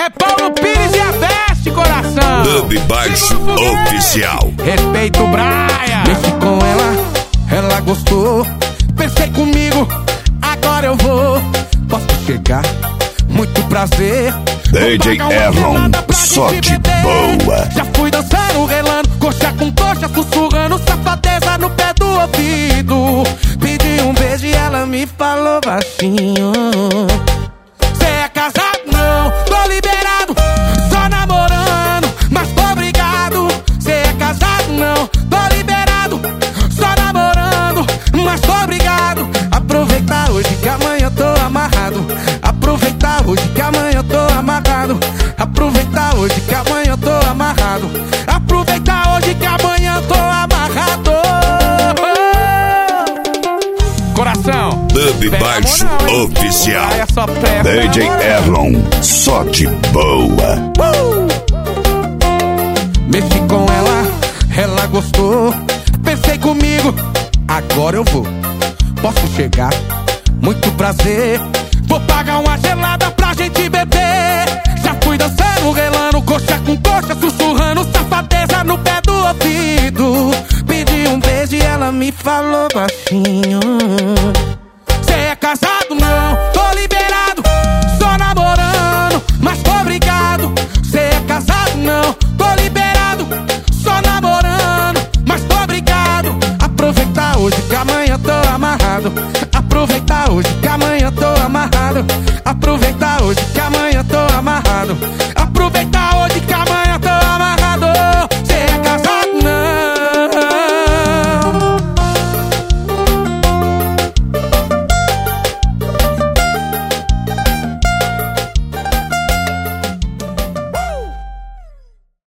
É Paulo Pires e a Veste, coração. Dub Baixo Oficial. Respeito Braia. Mexi com ela gostou. Pensei comigo, agora eu vou. Posso chegar, muito prazer. DJ Erlon, sorte boa. Já fui dançando, relando, coxa com coxa, sussurrando, safadeza no pé do ouvido. Pedi um beijo e ela me falou baixinho: cê é casado? Não, tô liberado, só namorando, mas tô obrigado. Cê é casado? Não, tô liberado, só namorando, mas tô obrigado. Aproveitar hoje que amanhã eu tô amarrado. Aproveitar hoje que amanhã eu tô amarrado. Aproveitar hoje que amanhã eu tô amarrado. Aproveitar hoje que amanhã eu tô amarrado. Coração. Dub Baixo Oficial. Praia só presta. DJ Erlon, sorte boa. Mexi com ela gostou. Pensei comigo, agora eu vou. Posso chegar, muito prazer. Vou pagar uma gelada pra gente beber. Já fui dançando, relando, coxa com coxa, sussurrando, safadeza no pé do ouvido. Pedi um beijo e ela me falou baixinho: